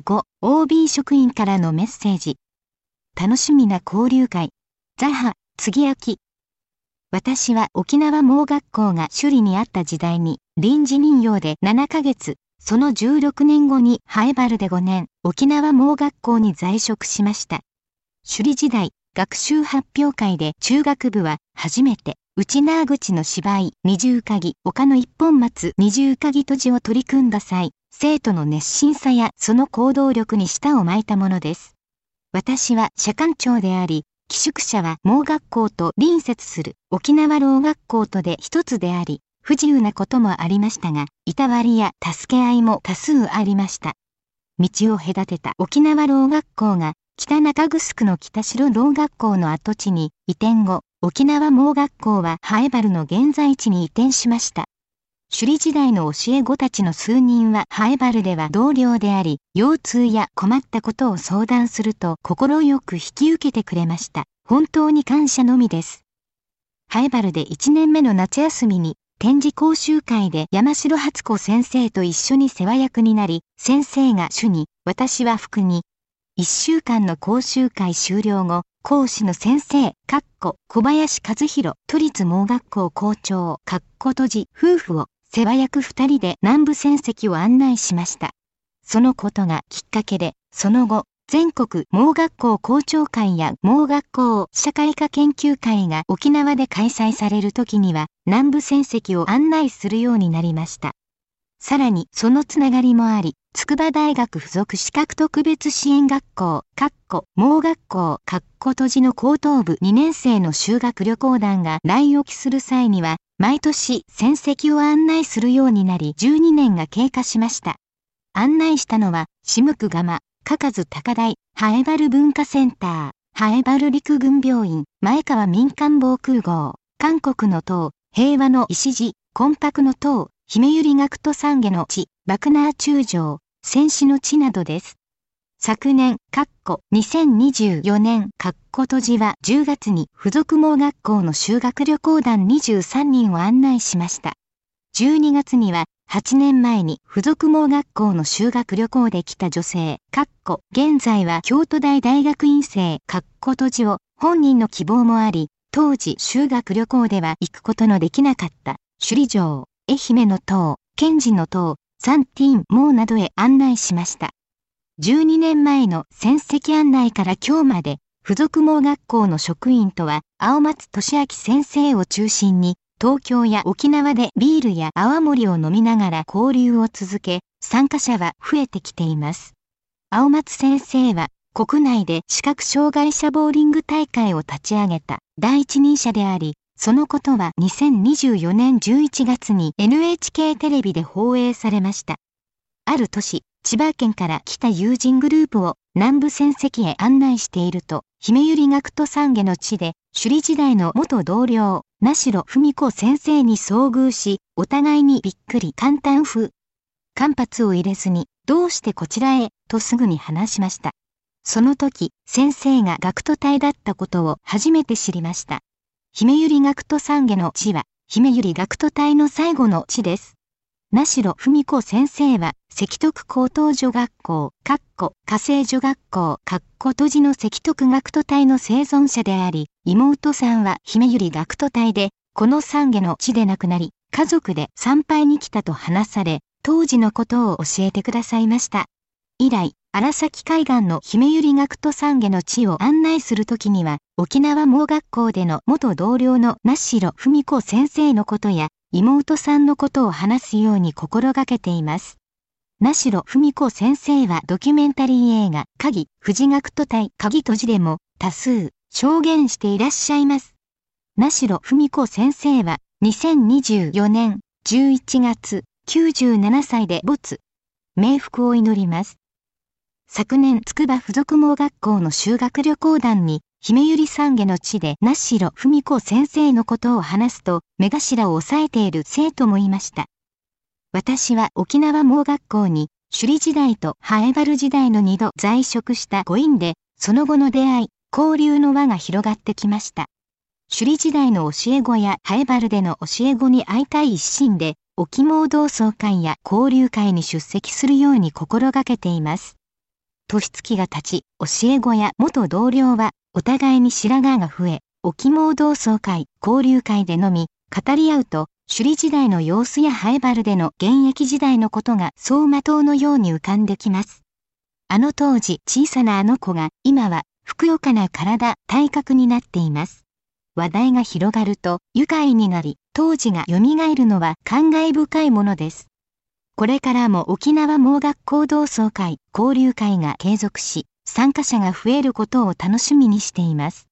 5、OB 職員からのメッセージ。楽しみな交流会。ザハ、杉明。私は沖縄盲学校が首里にあった時代に臨時任用で7ヶ月、その16年後にハエバルで5年、沖縄盲学校に在職しました。首里時代、学習発表会で中学部は初めて、内縄口の芝居、二重鍵、丘の一本松二重鍵閉じを取り組んだ際、生徒の熱心さやその行動力に舌を巻いたものです。私は社官長であり、寄宿舎は盲学校と隣接する沖縄ろう学校とで一つであり、不自由なこともありましたが、いたわりや助け合いも多数ありました。道を隔てた沖縄ろう学校が、北中城の北城ろう学校の跡地に移転後、沖縄盲学校はハエバルの現在地に移転しました。首里時代の教え子たちの数人はハエバルでは同僚であり、腰痛や困ったことを相談すると快く引き受けてくれました。本当に感謝のみです。ハエバルで1年目の夏休みに、展示講習会で山城初子先生と一緒に世話役になり、先生が主に、私は副に、1週間の講習会終了後、講師の先生、小林和弘、都立盲学校校長、閉じ、夫婦を、世話役2人で南部戦績を案内しました。そのことがきっかけで、その後、全国盲学校校長会や盲学校社会科研究会が沖縄で開催される時には、南部戦績を案内するようになりました。さらにそのつながりもあり、筑波大学附属資格特別支援学校、盲学校、閉じの高等部2年生の修学旅行団が来沖する際には、毎年戦績を案内するようになり12年が経過しました。案内したのは、下久蒲、嘉数高台、ハエバル文化センター、ハエバル陸軍病院、前川民間防空壕、韓国の塔、平和の礎、魂魄の塔、姫百合学徒懺悔の地、爆ナー中将、戦死の地などです。昨年、2024年、閉じは10月に附属盲学校の修学旅行団23人を案内しました。12月には、8年前に附属盲学校の修学旅行で来た女性、現在は京都大大学院生、閉じを本人の希望もあり、当時修学旅行では行くことのできなかった首里城、愛媛の塔、賢治の塔、サンティーンモーなどへ案内しました。12年前の戦績案内から今日まで、附属盲学校の職員とは、青松俊明先生を中心に、東京や沖縄でビールや泡盛を飲みながら交流を続け、参加者は増えてきています。青松先生は、国内で視覚障害者ボーリング大会を立ち上げた第一人者であり、そのことは2024年11月に NHK テレビで放映されました。ある年、千葉県から来た友人グループを南部戦績へ案内していると、姫百合学徒懺悔の地で、首里時代の元同僚、名城文子先生に遭遇し、お互いにびっくり簡単風。間髪を入れずに、どうしてこちらへ、とすぐに話しました。その時、先生が学徒隊だったことを初めて知りました。姫百合学徒懺悔の地は、姫百合学徒隊の最後の地です。名城文子先生は、関徳高等女学校、火星女学校、閉じの関徳学徒隊の生存者であり、妹さんは姫百合学徒隊で、この懺悔の地で亡くなり、家族で参拝に来たと話され、当時のことを教えてくださいました。以来、荒崎海岸の姫百合学徒懺悔の地を案内するときには、沖縄盲学校での元同僚の名城文子先生のことや、妹さんのことを話すように心がけています。名城文子先生はドキュメンタリー映画、鍵、富士学徒隊、鍵閉じでも多数証言していらっしゃいます。名城文子先生は2024年11月97歳で没。冥福を祈ります。昨年筑波附属盲学校の修学旅行団に姫百合懺悔の地で名城文子先生のことを話すと目頭を押さえている生徒もいました。私は沖縄盲学校に首里時代とハエバル時代の2度在職したご縁で、その後の出会い、交流の輪が広がってきました。首里時代の教え子やハエバルでの教え子に会いたい一心で、沖盲同窓会や交流会に出席するように心がけています。 年月が経ち、教え子や元同僚は、お互いに白髪が増え、沖盲同窓会、交流会でのみ、語り合うと、首里時代の様子やハエバルでの現役時代のことが走馬灯のように浮かんできます。あの当時小さなあの子が、今は、ふくよかな体、体格になっています。話題が広がると、愉快になり、当時が蘇るのは感慨深いものです。これからも沖縄盲学校同窓会、交流会が継続し、参加者が増えることを楽しみにしています。